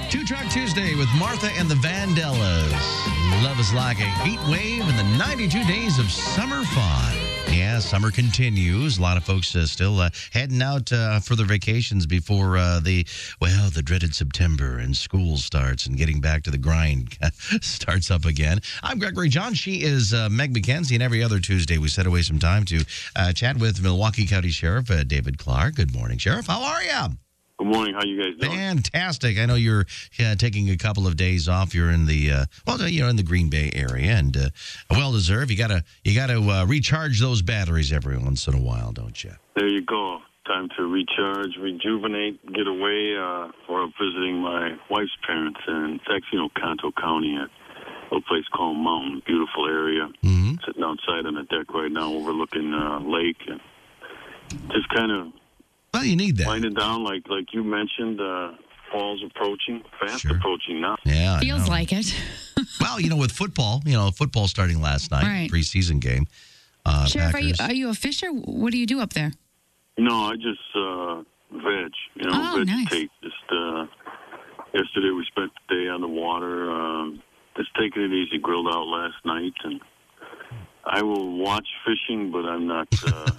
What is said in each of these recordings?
Two Track Tuesday with Martha and the Vandellas. Love is like a heat wave in the 92 days of summer fun. Yeah, summer continues. A lot of folks still heading out for their vacations before the dreaded September and school starts and getting back to the grind starts up again. I'm Gregory John. She is Meg McKenzie, and every other Tuesday we set away some time to chat with Milwaukee County Sheriff David Clark. Good morning, Sheriff. How are you? Good morning. How you guys doing? Fantastic. I know you're taking a couple of days off. You're in the in the Green Bay area, and well deserved. You gotta recharge those batteries every once in a while, don't you? There you go. Time to recharge, rejuvenate, get away. For visiting my wife's parents, and it's actually Oconto County at a little place called Mountain. Beautiful area. Mm-hmm. Sitting outside on the deck right now, overlooking lake, and just kind of. Well, you need that. Winding down, like you mentioned, fall's approaching, fast approaching now. Yeah, feels like it. Well, with football, football starting last night, right. Preseason game. Sheriff, Packers. are you a fisher? What do you do up there? No, I just veg. Nice. Vegetate. Just yesterday we spent the day on the water. Just taking it easy. Grilled out last night, and I will watch fishing, but I'm not.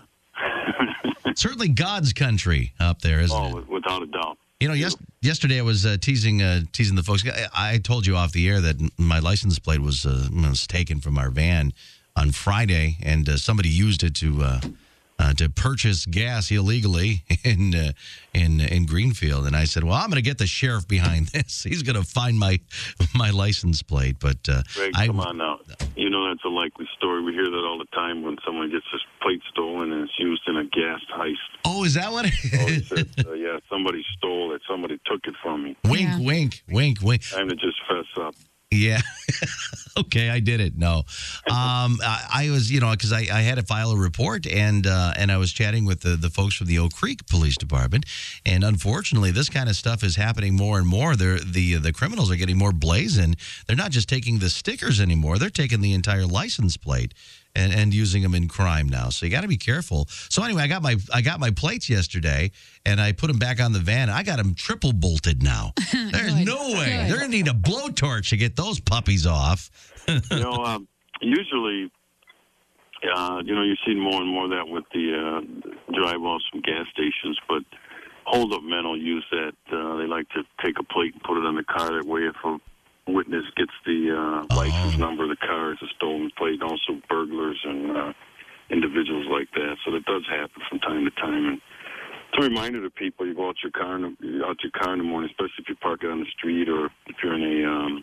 Certainly God's country up there, isn't it? Without a doubt. Yesterday I was teasing the folks. I told you off the air that my license plate was taken from our van on Friday, and somebody used it to purchase gas illegally in Greenfield. And I said, well, I'm going to get the sheriff behind this. He's going to find my license plate. But Greg, come on now. That's a likely story. We hear that all the time when someone gets his plate stolen and it's used in a gas heist. Oh, is that what it is? He says, yeah, somebody stole it. Somebody took it from me. Wink, wink, wink, wink. Time to just fess up. Yeah. Okay, I did it. No. I was, because I had to file a report, and I was chatting with the folks from the Oak Creek Police Department, and unfortunately, this kind of stuff is happening more and more. The criminals are getting more blazing. They're not just taking the stickers anymore; they're taking the entire license plate and using them in crime now. So you got to be careful. So anyway, I got my plates yesterday, and I put them back on the van. I got them triple bolted now. There's no way. They're going to need a blowtorch to get those puppies off. Usually, you're seeing more and more of that with the drive-offs from gas stations, but hold-up men will use that. They like to take a plate and put it on the car. That way, if a witness gets the license number of the car, it's a stolen plate. Also, burglars and individuals like that. So that does happen from time to time. And it's a reminder to people: you go out your car in the morning, especially if you park it on the street or if you're in a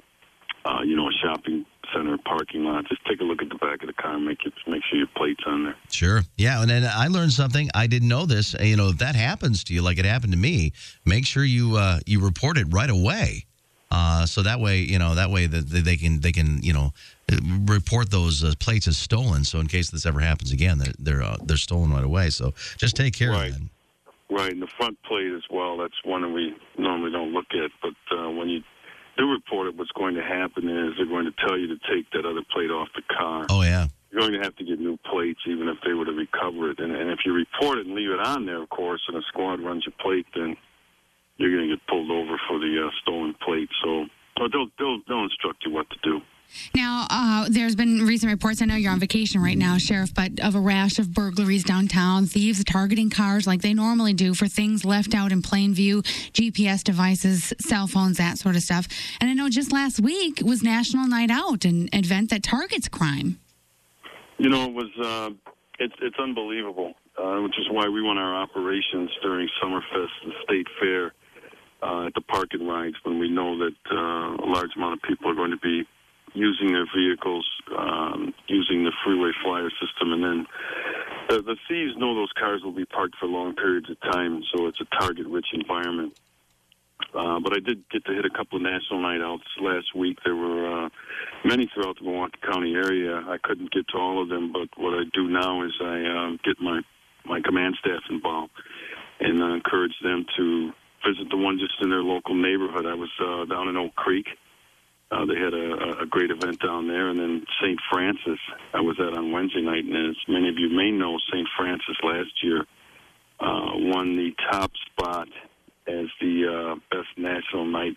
a shopping center parking lot. Just take a look at the back of the car and make sure your plate's on there. Sure. Yeah, and then I learned something. I didn't know this. If that happens to you, like it happened to me, make sure you report it right away. So that way, that they can report those plates as stolen. So in case this ever happens again, they're stolen right away. So just take care of that. Right, and the front plate as well. That's one that we normally don't look at, but when you do report it, what's going to happen is they're going to tell you to take that other plate off the car. Oh, yeah. You're going to have to get new plates, even if they were to recover it. And if you report it and leave it on there, of course, and a squad runs your plate, then you're going to get pulled over for the stolen plate. So they'll instruct you what to do. Now, there's been recent reports, I know you're on vacation right now, Sheriff, but of a rash of burglaries downtown, thieves targeting cars like they normally do for things left out in plain view, GPS devices, cell phones, that sort of stuff. And I know just last week was National Night Out, an event that targets crime. It was, it's unbelievable, which is why we run our operations during Summerfest and State Fair at the park and rides when we know that a large amount of people are going to be using their vehicles, using the freeway flyer system, and then the thieves know those cars will be parked for long periods of time, so it's a target-rich environment. But I did get to hit a couple of national night outs last week. There were many throughout the Milwaukee County area. I couldn't get to all of them, but what I do now is I get my command staff involved and encourage them to visit the one just in their local neighborhood. I was down in Oak Creek. They had a great event down there. And then St. Francis, I was at on Wednesday night. And as many of you may know, St. Francis last year won the top spot as the best national night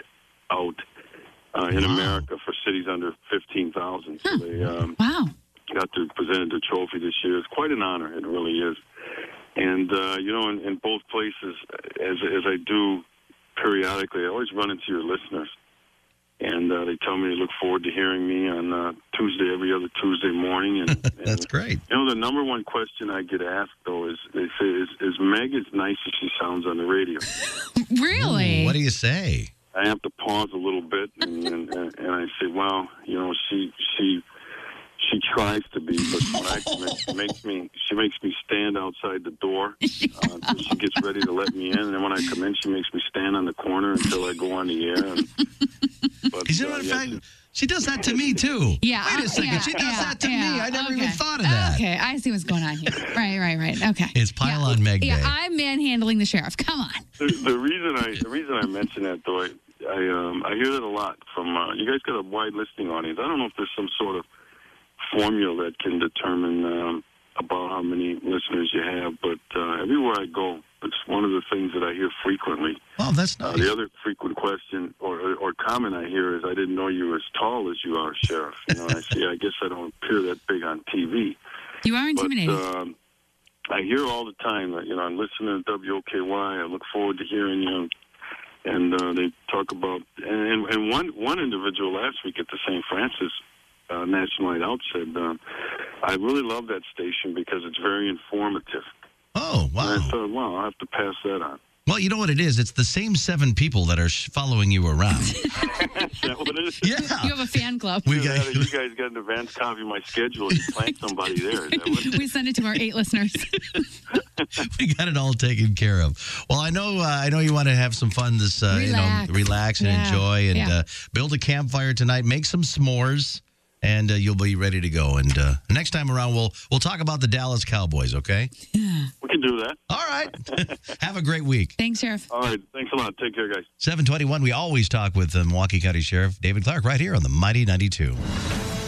out in America for cities under 15,000. So they Wow. got to present the trophy this year. It's quite an honor. It really is. And, in both places, as I do periodically, I always run into your listeners. And they tell me they look forward to hearing me on Tuesday, every other Tuesday morning. And That's great. the number one question I get asked, though, is they say, is Meg as nice as she sounds on the radio? Really? Ooh, what do you say? I have to pause a little bit, and I say, well, she tries to be, but she makes me stand outside the door until she gets ready to let me in, and then when I come in, she makes me stand on the corner until I go on the air. She does that to me too. Yeah. Wait a second. She does that to me. I never even thought of that. Okay, I see what's going on here. Right. Okay. It's Pile on Meg Day. Yeah, I'm manhandling the sheriff. Come on. The reason I mention that, though, I hear that a lot from you guys. Got a wide listening audience. I don't know if there's some sort of formula that can determine about how many listeners you have, but everywhere I go, it's one of the things that I hear frequently. Oh, that's nice. The other frequent question or comment I hear is, I didn't know you were as tall as you are, Sheriff. I guess I don't appear that big on TV. You are intimidating. But, I hear all the time that, I'm listening to WOKY. I look forward to hearing you. And they talk about, and one individual last week at the St. Francis National Night Out said, I really love that station because it's very informative. Oh, wow. And I thought, well, I'll have to pass that on. Well, you know what it is? It's the same 7 people that are following you around. Is that what it is? Yeah. You have a fan club. You guys got an advance copy of my schedule. You plant somebody there. Is that what it is? We send it to our 8 listeners. We got it all taken care of. Well, I know you want to have some fun this, relax and enjoy and build a campfire tonight. Make some s'mores. And you'll be ready to go. And next time around, we'll talk about the Dallas Cowboys, okay? Yeah. We can do that. All right. Have a great week. Thanks, Sheriff. All right. Thanks a lot. Take care, guys. 721, we always talk with the Milwaukee County Sheriff David Clark right here on the Mighty 92.